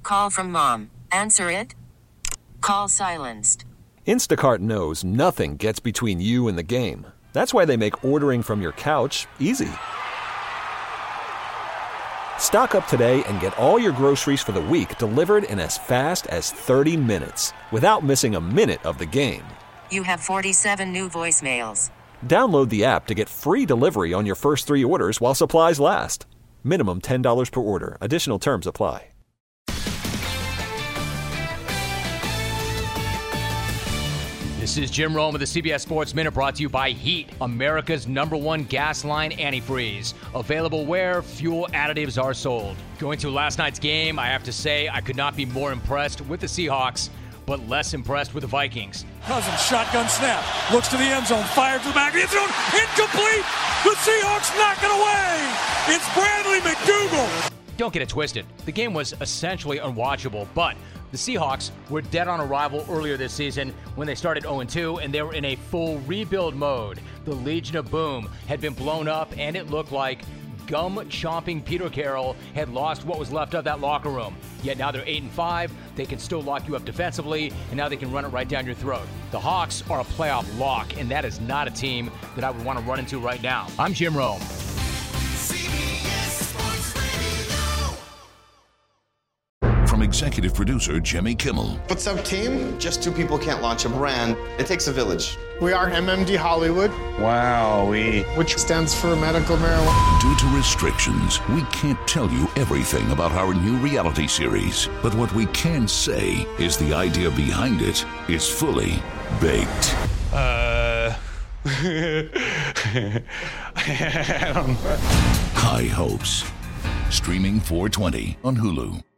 call from mom. Answer it. Call silenced. Instacart knows nothing gets between you and the game. That's why they make ordering from your couch easy. Stock up today and get all your groceries for the week delivered in as fast as 30 minutes without missing a minute of the game. You have 47 new voicemails. Download the app to get free delivery on your first 3 orders while supplies last. Minimum $10 per order. Additional terms apply. This is Jim Rome with the CBS Sports Minute, brought to you by Heat, America's #1 gas line antifreeze. Available where fuel additives are sold. Going to last night's game, I have to say I could not be more impressed with the Seahawks, but less impressed with the Vikings. Cousins, shotgun snap, looks to the end zone, fired to the back of the end zone, incomplete! The Seahawks knock it away! It's Bradley McDougald! Don't get it twisted. The game was essentially unwatchable, but the Seahawks were dead on arrival earlier this season when they started 0-2, and they were in a full rebuild mode. The Legion of Boom had been blown up, and it looked like gum-chomping Peter Carroll had lost what was left of that locker room. Yet now they're 8-5, they can still lock you up defensively, and now they can run it right down your throat. The Hawks are a playoff lock, and that is not a team that I would want to run into right now. I'm Jim Rome. From executive producer Jimmy Kimmel. What's up, team? Just 2 people can't launch a brand. It takes a village. We are MMD Hollywood. Wowee. Which stands for medical marijuana. Due to restrictions, we can't tell you everything about our new reality series. But what we can say is the idea behind it is fully baked. I don't know. High Hopes. Streaming 4/20 on Hulu.